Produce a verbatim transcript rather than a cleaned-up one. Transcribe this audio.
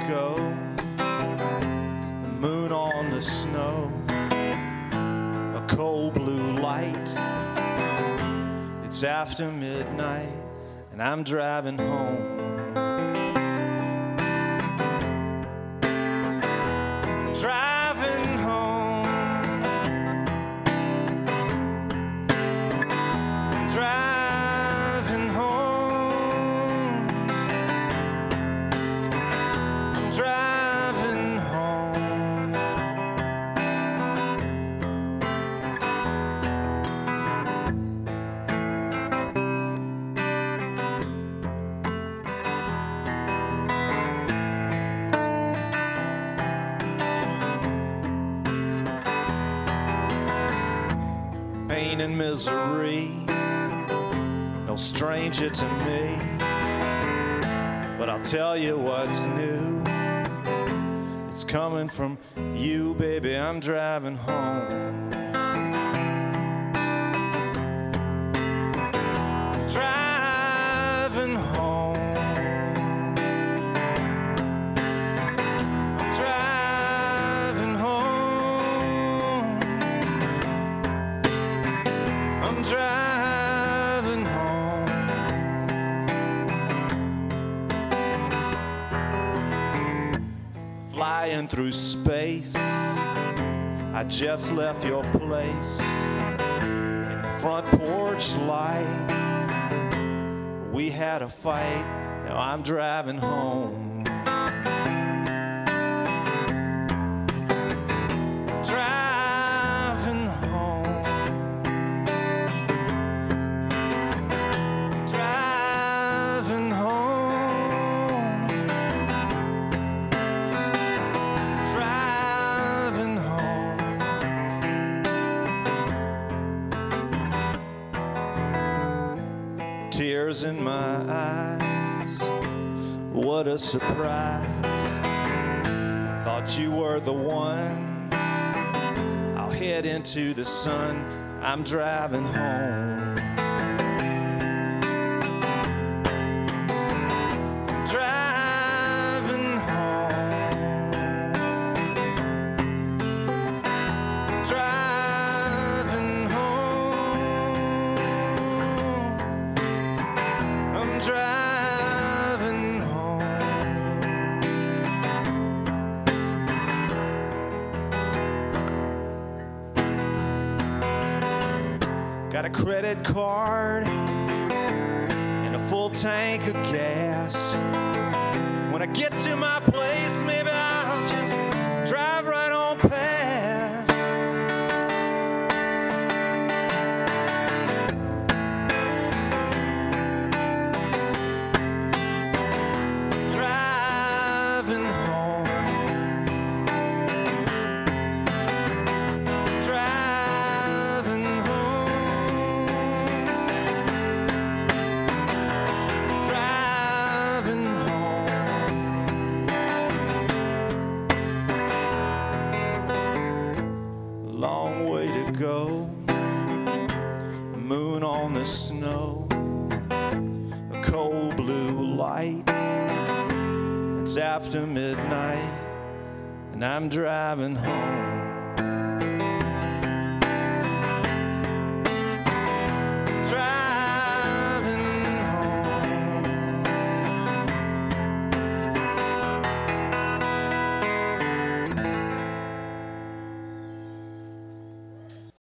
go. The moon on the snow, a cold blue light. It's after midnight and I'm driving home. Driving home. Driving home. Driving home. Pain and misery, no stranger to me, but I'll tell you what's new. It's coming from you, baby. I'm driving home. Driving home. Driving home. I'm driving home. Flying through space, I just left your place. In the front porch light, we had a fight. Now I'm driving home. Driving home. Driving home. Driving home. Tears in my eyes, what a surprise. Thought you were the one. I'll head into the sun. I'm driving home. Driving home. Driving home. I'm driving home. Got a credit card and a full tank of gas. When I get to my place, maybe I'll just drive right on past. Driving home. Driving home. Driving home. A long way to go. Moon on the snow, a cold blue light. It's after midnight and I'm driving home.